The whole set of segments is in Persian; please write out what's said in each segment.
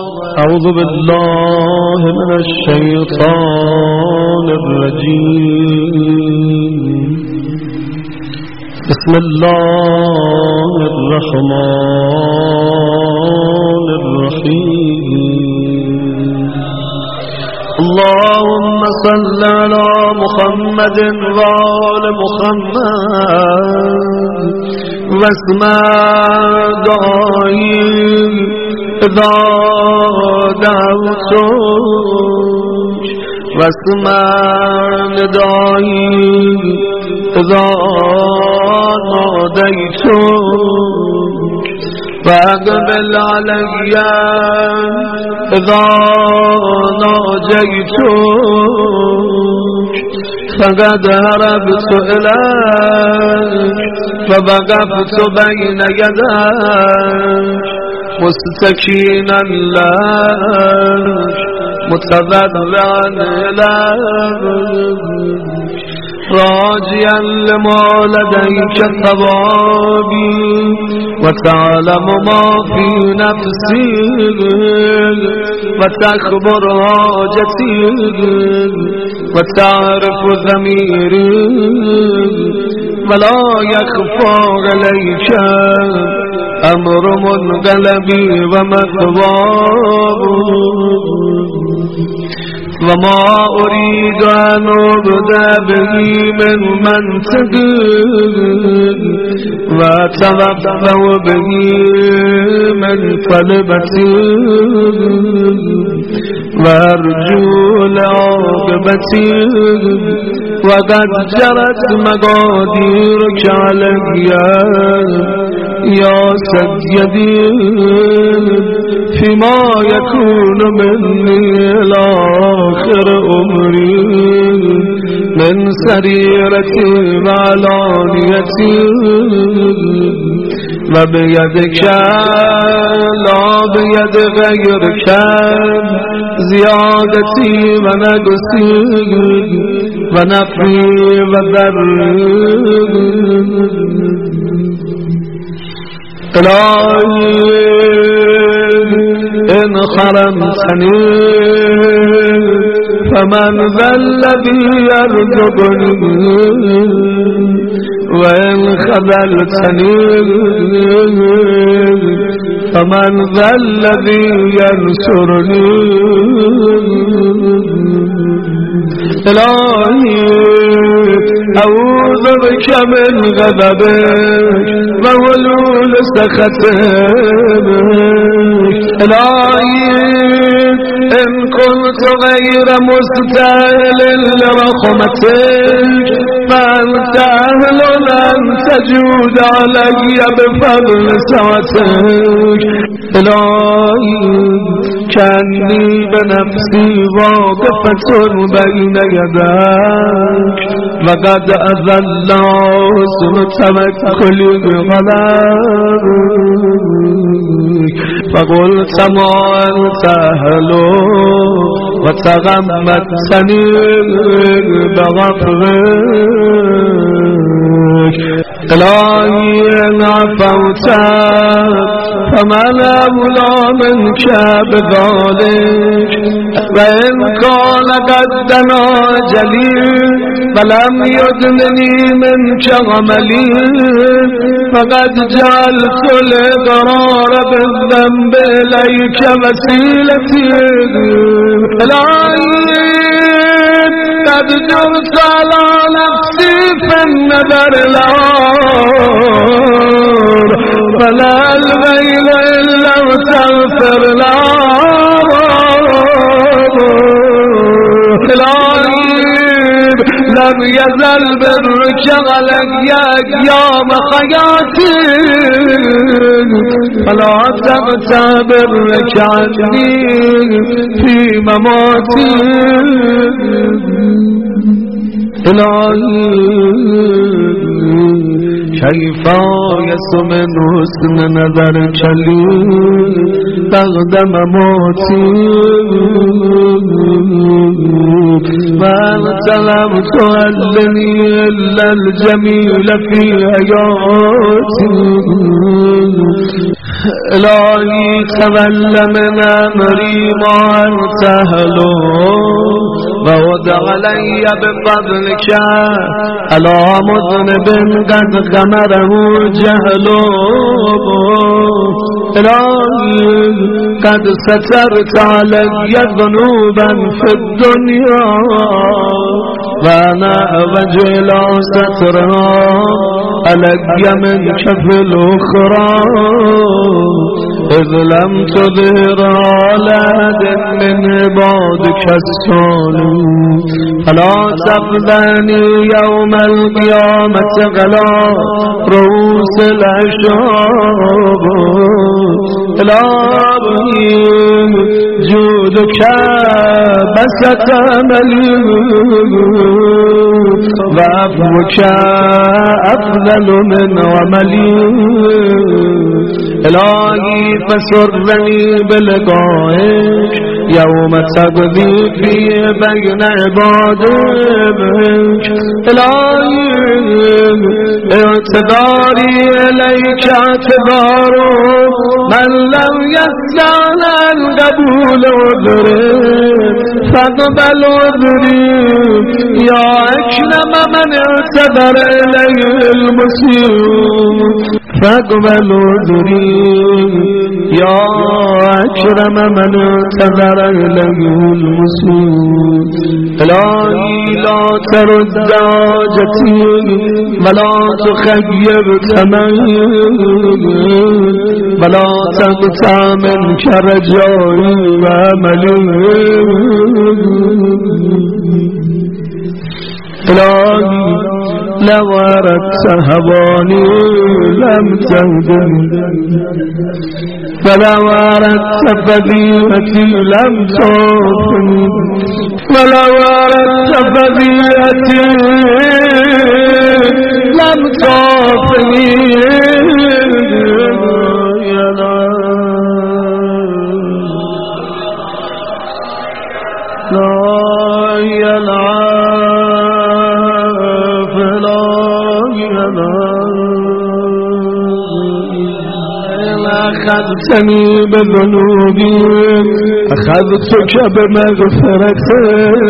أعوذ بالله من الشيطان الرجيم. بسم الله الرحمن الرحيم. اللهم صل على محمد وآل محمد واسمع دعائي إذا دعوتك واسمع ندائي إذا ناديتك فأقبل علي إذا ناجيتك فقد هربت إليك فوقفت بين يديك مستكينا لك متضرعا إليك راجيا لما لديك ثوابي وتعلم ما في نفسي وتخبر حاجتي وتعرف ضميري ولا يخفى عليك أمر منقلبي ومثواب وما أريد أن أبدأ به من منطق وأتوفى به من طلبتي وأرجو لعاقبتي وقد جرت مقاديرك علي يا سيدي فيما يكون مني الآخر أمري من سريرتي وعلانيتي وبيدك لا بيد غيرك زيادتي ونقصي ونفي وضري إلهي إن حرمتني فمن ذا الذي يرزقني وإن خذلتني فمن ذا الذي ينصرني إلهي أعوذ بك من غضبك وولول سخطك إلهي إن كنت غير مستاهل لرحمتك فأنت أهل أن تجود علي بفضل سعتك إلهي كأني بنفسي واقفة بين يديك وقد أذل حسن توكلي بغلبك فقلت ما أنت أهله وتغمدتني بغفرك إلهي إن عفوت فمن أولى منك بذلك وإن كان قد دنا أجلي فلم يدنني منك عملي فقد جعلت الإقرار بالذنب إليك وسيلتي إلهي قد جرت على نفسي في النذر العار فلا الغيل إلا وتغفر العار لم يزل برك علي أيام حياتي فلا تغتبرك عني في مماتي إلهي كيف يسمن حسن نظرك لي تقدم موتي ما لم تهلني إلا الجميل في حياتي إلهي تول من أمري ما أنت أهله وود علي بفضلك على مذنب قد غمره جهله إلهي قد سترت علي ذنوبا في الدنيا وأنا أوجه لا سترها علي منك في الأخرى إذ لم تظهر على أحد من عبادك الصالحين فلا تفضني يوم القيامة غلا رؤوس الأشهاب إلهي جودك بسط مليء وعفوك أفضل من عملي إلهي فسرني بلقائك يوم تقضي فيه بين عبادك إلهي اعتذاري إليك اعتذار من لم يسأل عن قبول عذري فاقبل عذري يا أكرم من اعتذر إليه المسيء فاقبل عذري يا أكرم من اعتذر إليه المسيء إلهي لا ترد حاجتي ولا تخيب تمني ولا تقطع منك رجائي وأملي إلهي لو أردت هواني لم تهدني ولو أردت فضيلتي لم توفني ولو أردت فضيلتي لم توفني أخذتني بذنوبي أخذتك بمغفرتك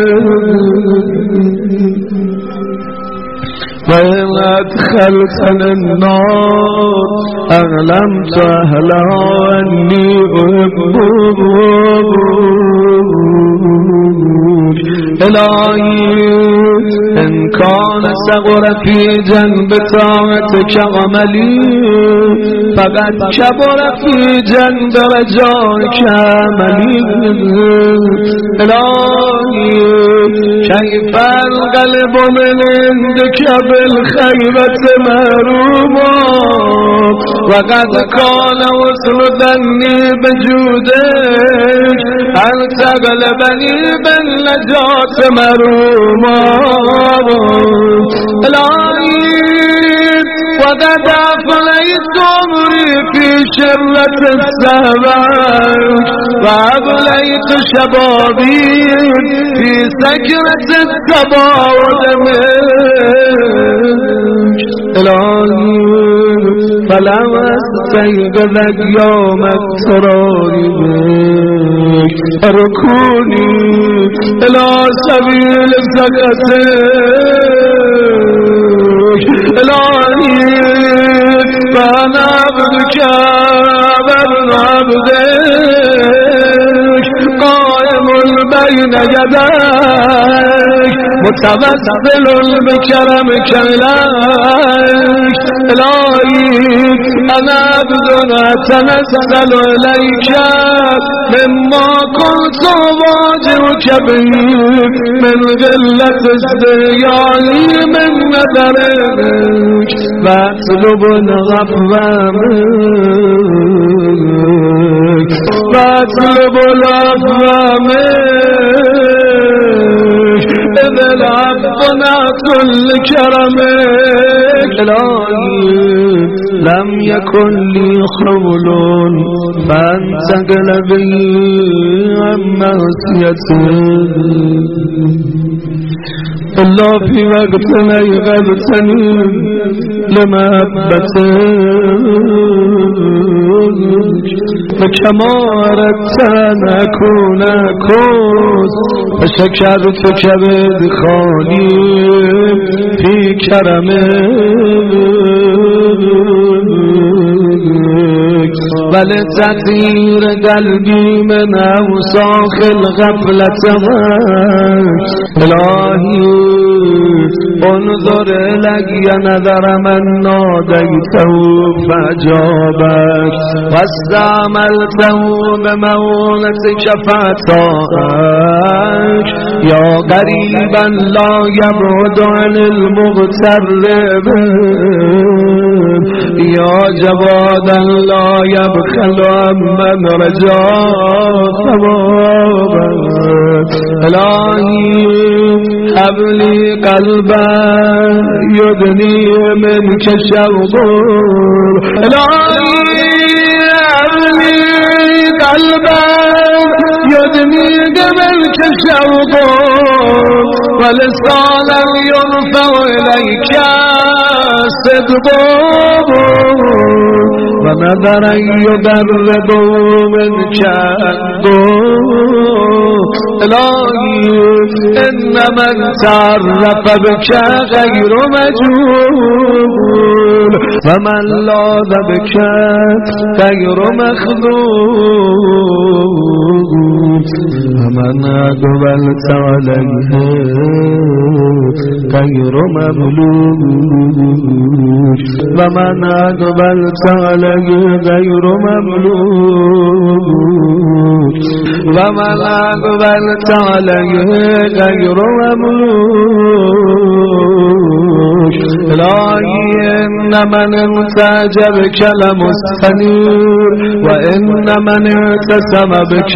وإن أدخلتني النار أعلمت أهلها أني أحبك إلهي إن كان صغر في جنب طاعتك عملي فقد كبر في جنب رجائك عملي إلهي كيف القلب من عندك بالخيبة مهروما وقد كان وصل ظني بجودك أن تغلبني بالنجاة مهروما إلهي وقد أفليت عمري في شرة السماء وأبليت شبابي في سكرة التباعد منك إلهي فلو استيقظك يوم اقتراري بك اركوني إلى سبيل سكتك إلهي فأنا عبدك وابن عبدك قائم بين يديك متوسل بكرمك إليك إلهي أنا عبد أتنزل إليك مما كنت أواجهك به من غلة ازدياعي من نذرك فاطلب العفو منك فاطلب العفو منك إذ العفو نعت لكرمك إلهي لم يكن لي حول فانتقل بي عن معصيتك إلا في وقت أيقظتني لمحبتك فكما أردت أن أكون كوس فشكرتك بدخالي في كرمك ولتطير قلبي من أوساخ الغفلة إلهي انظر إلي نظر من ناديته فأجابك واستعملته بمونتك فأطاعك يا قريبا لا يبعد عن المغترب يا جوادا لا يبخل عمن رجا ثوابك إلهي هب لي قلبا يدني منك شوقا إلهي هب لي قلبا يدني منك شوقا ولسانا يرفع إليك صدقا ونظرا يدرب منك إلهي إن من تعرف بك غير مجهول ومن لاذ بك غير مخذول ومن أقبلت عليه غير مملوك ومن أقبلت عليه غير مملوك ومن أقبلت عليه غير مملوك إلهي إن من انتاج بك لمستنير وإن من اعتصم بك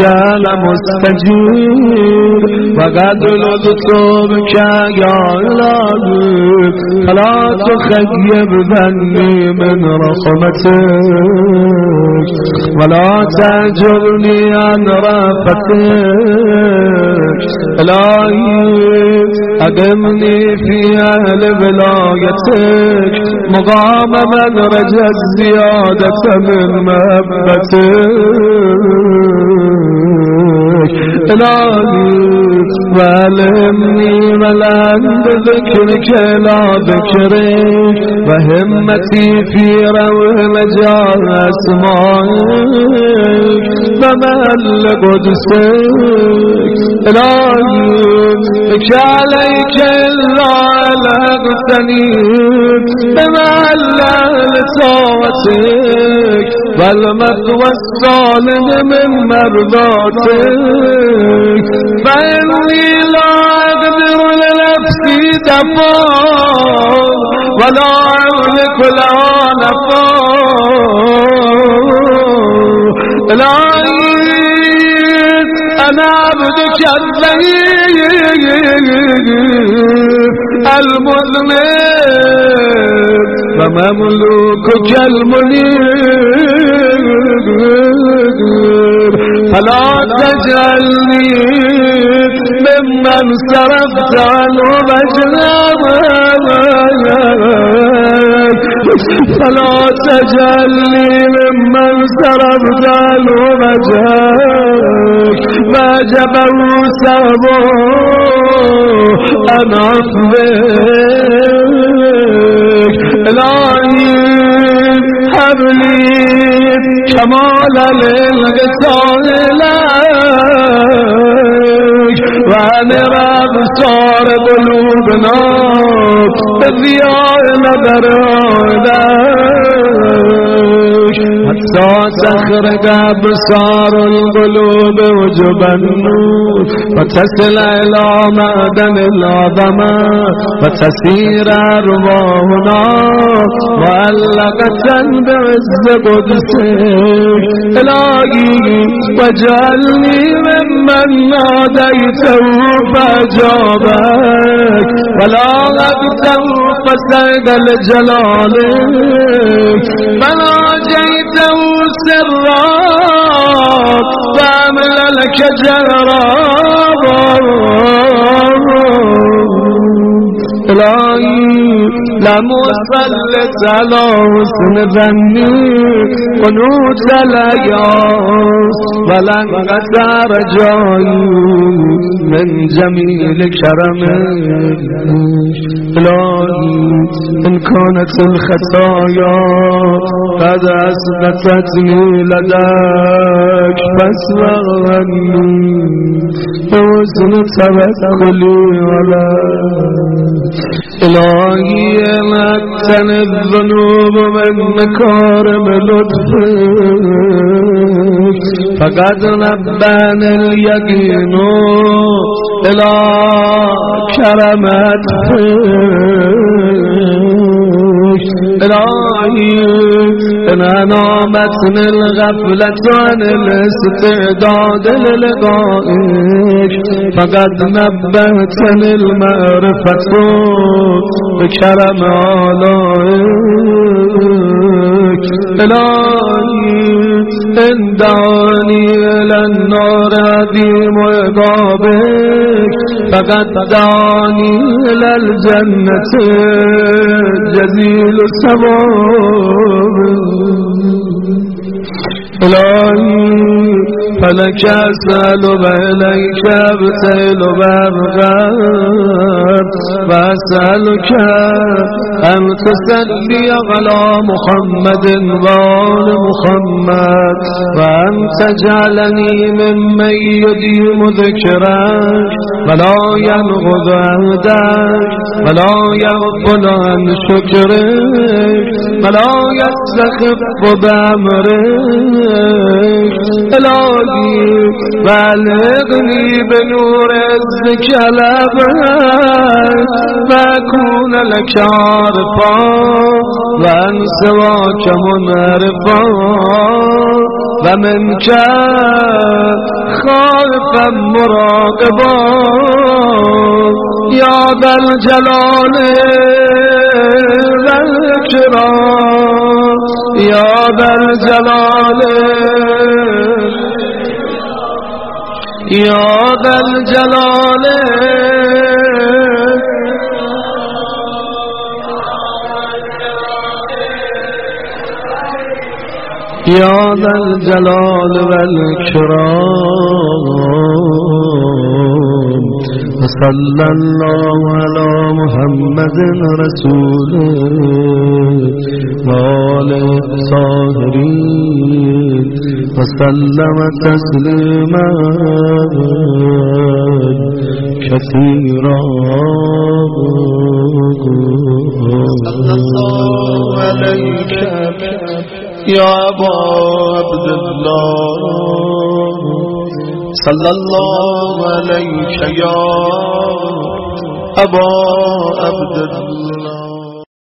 لمستجير وقد لذت بك يا إلهي فلا تخيب ذني من رحمتك ولا تأجرني عن رافتك إلهي أقمني في أهل ولايتك مقام من رجى الزيادة من محبتك إلهي وعلمني ملان بذكرك لا ذكرك وهمتي في روح مجال أسمائك ومهل قدسك إلهي بك عليك إلا ألغتني بمهل لطاعتك والمثوى الصالح من مرضاتك فإني لا أقدر لنفسي دفاع ولا أملك لها نفاع إلهي أنا عبدك الضعيف المذنب ومملوكك المنيب فلا تجعلني ممن صرفت عنه مجنبك فلا تجعلني ممن صرفت عنه مجنبك ما جبوا سبو أن عفوك إلهي هب لي كمال للغسال لك وأنر أبصار قلوبنا بالضياء نظر عينك حتى تخرج أبصار القلوب وجب النور وتصل إلى معدن العظمة وتسير أرواحنا معلقة بعز قدسك إلهي واجعلني ممن ناديته فأجابك ولا أقدر فسعد لجلالك فناجيته سرا فأمل لك جرا لم أسلط على حسن ظني قنوت الأياس ولن قطع رجائي من جميل كرمك إلهي إن كانت الخطايا قد أثبتتني لديك فاسمع عني بحسن توكلي عليك إلهي مكن الذنوب من مكارم لطفك فقد نباني اليقين إلى كرمتك إلهي إن نامتني الغفلة عن الاستعداد للقائك فقد نبهتني المعرفة بكرم آلائك إلهي إن دعاني إلى النار عظيم عقابك فقد دعاني إلى الجنة جزيل الثواب إلهي فلك أسأل وإليك أبتهل وأرغب وأسألك أن تصلي على محمد وآل محمد وأن تجعلني ممن يديم ذكرك ولا ينغض عهدك ولا يغفل عن شكرك ولا يستخف بأمرك إلهي بلغني بنور عزك الأبهر فأكون لك عارفا وأن سواك منعرفا ومنك خائفا مراقبا يا ذا الجلال والإكرام يا ذا الجلال يا ذا الجلال يا ذا الجلال والإكرام وصلى الله على محمد رسوله وآله الطاهرين وسلم تسليما كثيرا صلى الله عليك يا أبا عبد الله صلى الله عليك يا أبا عبد الله.